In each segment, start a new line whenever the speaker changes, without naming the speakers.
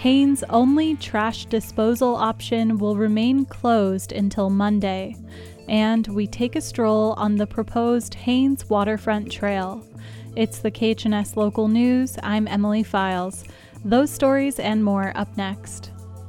Haines' only trash disposal option will remain closed until Monday, and we take a stroll on the proposed Haines Waterfront Trail. It's the KHNS Local News. I'm Emily Files. Those stories and more up next.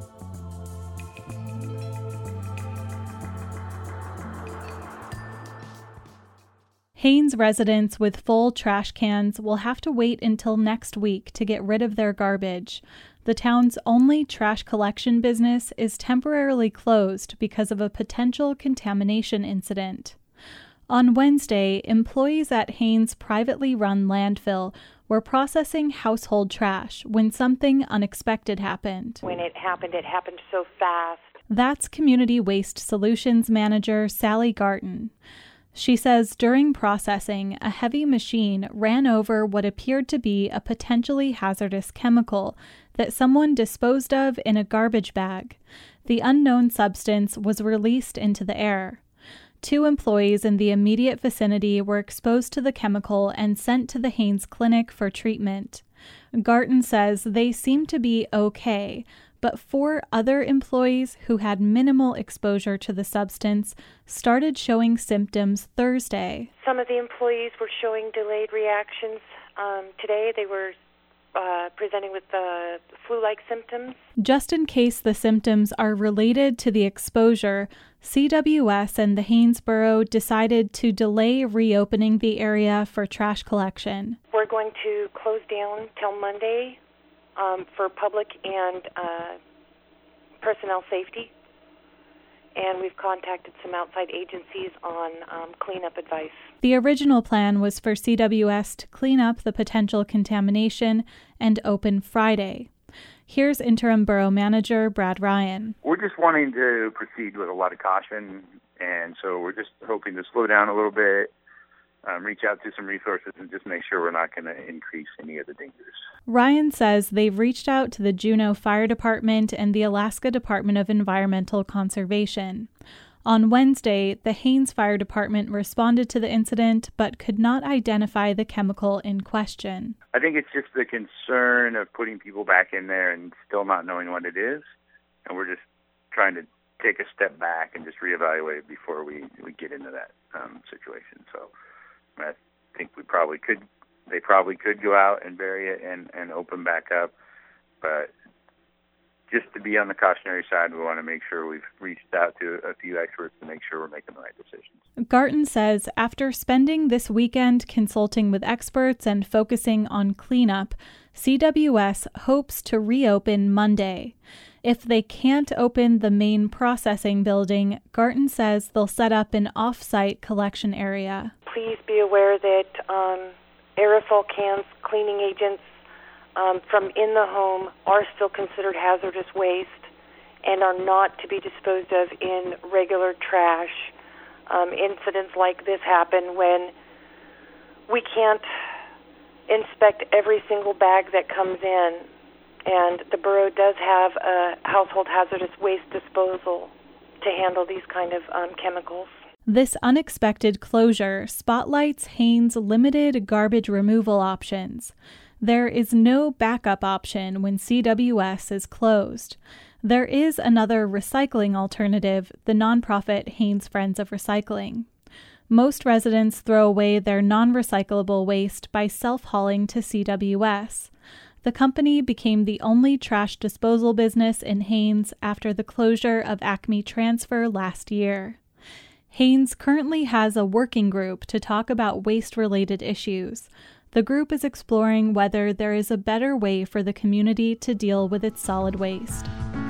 Haines residents with full trash cans will have to wait until next week to get rid of their garbage. The town's only trash collection business is temporarily closed because of a potential contamination incident. On Wednesday, employees at Haines' privately run landfill were processing household trash when something unexpected happened.
When it happened so fast.
That's Community Waste Solutions Manager Sally Garton. She says during processing, a heavy machine ran over what appeared to be a potentially hazardous chemical that someone disposed of in a garbage bag. The unknown substance was released into the air. 2 employees in the immediate vicinity were exposed to the chemical and sent to the Haines Clinic for treatment. Garton says they seem to be okay, but 4 other employees who had minimal exposure to the substance started showing symptoms Thursday.
Some of the employees were showing delayed reactions. Today they were presenting with flu-like symptoms.
Just in case the symptoms are related to the exposure, CWS and the Haines Borough decided to delay reopening the area for trash collection.
We're going to close down till Monday for public and personnel safety, and we've contacted some outside agencies on cleanup advice.
The original plan was for CWS to clean up the potential contamination and open Friday. Here's Interim Borough Manager Brad Ryan.
We're just wanting to proceed with a lot of caution, and so we're just hoping to slow down a little bit, reach out to some resources, and just make sure we're not going to increase any of the dangers.
Ryan says they've reached out to the Juneau Fire Department and the Alaska Department of Environmental Conservation. On Wednesday, the Haines Fire Department responded to the incident but could not identify the chemical in question.
I think it's just the concern of putting people back in there and still not knowing what it is, and we're just trying to take a step back and just reevaluate before we get into that situation. So I think they probably could go out and bury it and open back up, but just to be on the cautionary side, we want to make sure we've reached out to a few experts to make sure we're making the right decisions.
Garton says after spending this weekend consulting with experts and focusing on cleanup, CWS hopes to reopen Monday. If they can't open the main processing building, Garton says they'll set up an off-site collection area.
Please be aware that aerosol cans, cleaning agents from in the home are still considered hazardous waste and are not to be disposed of in regular trash. Incidents like this happen when we can't inspect every single bag that comes in, and the borough does have a household hazardous waste disposal to handle these kind of chemicals.
This unexpected closure spotlights Haines' limited garbage removal options. There is no backup option when CWS is closed. There is another recycling alternative, the nonprofit Haines Friends of Recycling. Most residents throw away their non-recyclable waste by self-hauling to CWS. The company became the only trash disposal business in Haines after the closure of Acme Transfer last year. Haines currently has a working group to talk about waste-related issues. The group is exploring whether there is a better way for the community to deal with its solid waste.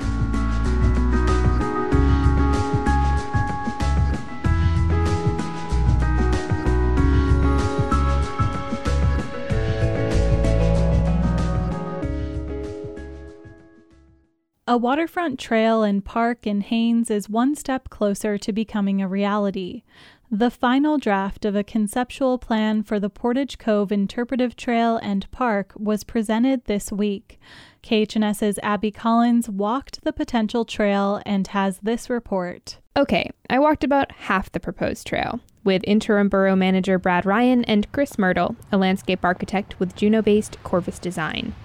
A waterfront trail and park in Haines is one step closer to becoming a reality. The final draft of a conceptual plan for the Portage Cove Interpretive Trail and Park was presented this week. KHNS's Abby Collins walked the potential trail and has this report.
Okay, I walked about half the proposed trail with interim borough manager Brad Ryan and Chris Myrtle, a landscape architect with Juneau-based Corvus Design.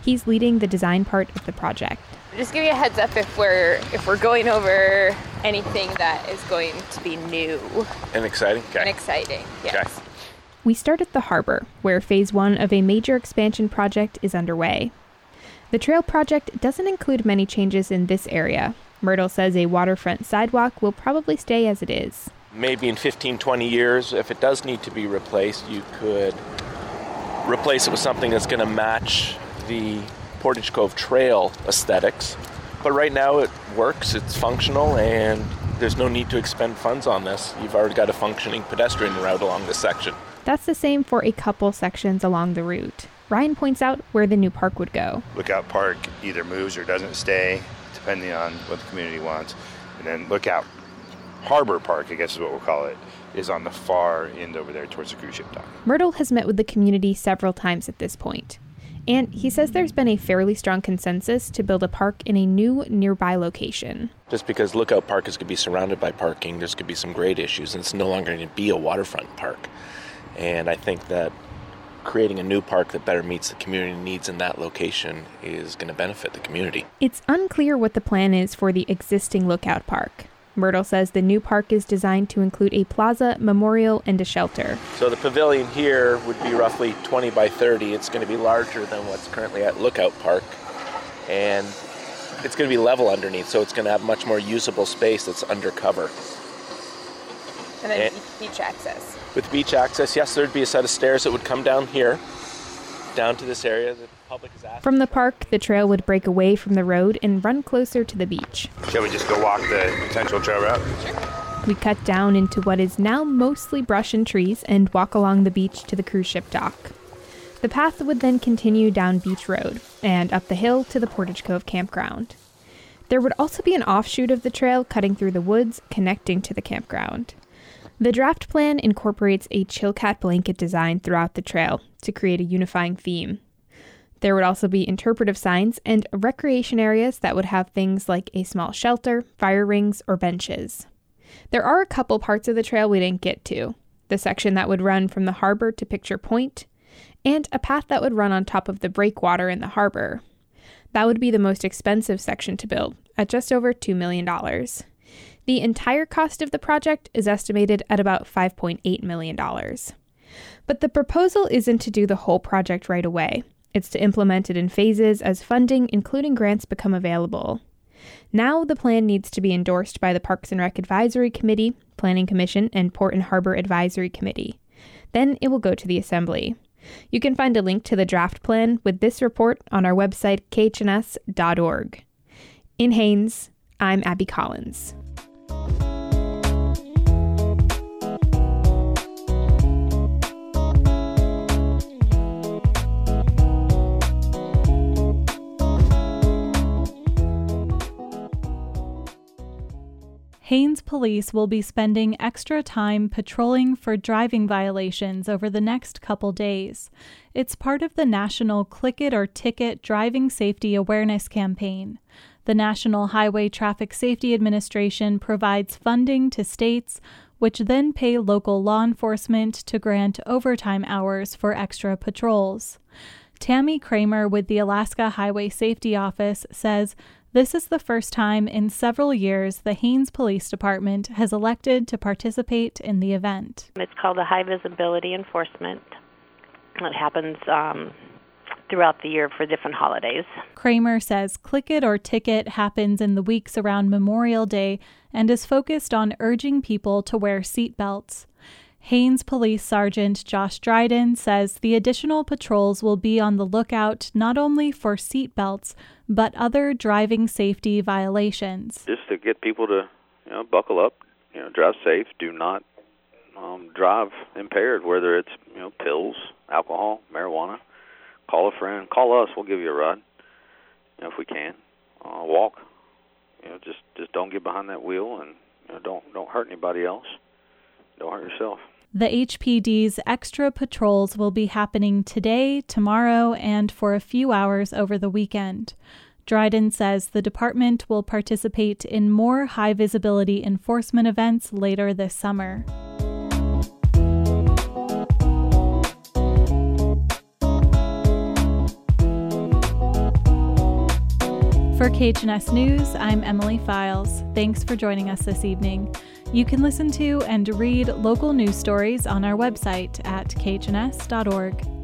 He's leading the design part of the project.
Just give you a heads up if we're going over anything that is going to be new.
And exciting? Okay.
And exciting, yes.
Okay.
We start at the harbor, where phase 1 of a major expansion project is underway. The trail project doesn't include many changes in this area. Myrtle says a waterfront sidewalk will probably stay as it is.
Maybe in 15, 20 years, if it does need to be replaced, you could replace it with something that's going to match the Portage Cove Trail aesthetics. But right now it works, it's functional, and there's no need to expend funds on this. You've already got a functioning pedestrian route along this section.
That's the same for a couple sections along the route. Ryan points out where the new park would go.
Lookout Park either moves or doesn't stay, depending on what the community wants. And then Lookout Harbor Park, I guess is what we'll call it, is on the far end over there towards the cruise ship dock.
Myrtle has met with the community several times at this point. And he says there's been a fairly strong consensus to build a park in a new nearby location.
Just because Lookout Park is going to be surrounded by parking, there's going to be some grade issues, and it's no longer going to be a waterfront park. And I think that creating a new park that better meets the community needs in that location is going to benefit the community.
It's unclear what the plan is for the existing Lookout Park. Myrtle says the new park is designed to include a plaza, memorial, and a shelter.
So the pavilion here would be roughly 20 by 30. It's going to be larger than what's currently at Lookout Park. And it's going to be level underneath, so it's going to have much more usable space that's undercover.
And then beach access.
With beach access, yes, there'd be a set of stairs that would come down here, down to this area that the public is at.
From the park, the trail would break away from the road and run closer to the beach.
Shall we just go walk the potential trail route?
Sure.
We cut down into what is now mostly brush and trees and walk along the beach to the cruise ship dock. The path would then continue down Beach Road and up the hill to the Portage Cove campground. There would also be an offshoot of the trail cutting through the woods, connecting to the campground. The draft plan incorporates a Chilkat blanket design throughout the trail to create a unifying theme. There would also be interpretive signs and recreation areas that would have things like a small shelter, fire rings, or benches. There are a couple parts of the trail we didn't get to. The section that would run from the harbor to Picture Point, and a path that would run on top of the breakwater in the harbor. That would be the most expensive section to build, at just over $2 million. The entire cost of the project is estimated at about $5.8 million. But the proposal isn't to do the whole project right away. It's to implement it in phases as funding, including grants, become available. Now the plan needs to be endorsed by the Parks and Rec Advisory Committee, Planning Commission, and Port and Harbor Advisory Committee. Then it will go to the Assembly. You can find a link to the draft plan with this report on our website, khns.org. In Haines, I'm Abby Collins.
Haines Police will be spending extra time patrolling for driving violations over the next couple days. It's part of the National Click It or Ticket Driving Safety Awareness Campaign. The National Highway Traffic Safety Administration provides funding to states, which then pay local law enforcement to grant overtime hours for extra patrols. Tammy Kramer with the Alaska Highway Safety Office says this is the first time in several years the Haines Police Department has elected to participate in the event.
It's called a high visibility enforcement. It happens throughout the year for different holidays.
Kramer says Click It or Ticket happens in the weeks around Memorial Day and is focused on urging people to wear seatbelts. Haines Police Sergeant Josh Dryden says the additional patrols will be on the lookout not only for seatbelts, but other driving safety violations.
Just to get people to, buckle up, drive safe, do not drive impaired, whether it's, pills, alcohol, marijuana. Call a friend, call us, we'll give you a ride, if we can. Walk, just don't get behind that wheel and don't hurt anybody else. Don't hurt yourself.
The HPD's extra patrols will be happening today, tomorrow, and for a few hours over the weekend. Dryden says the department will participate in more high-visibility enforcement events later this summer. For KHNS News, I'm Emily Files. Thanks for joining us this evening. You can listen to and read local news stories on our website at khns.org.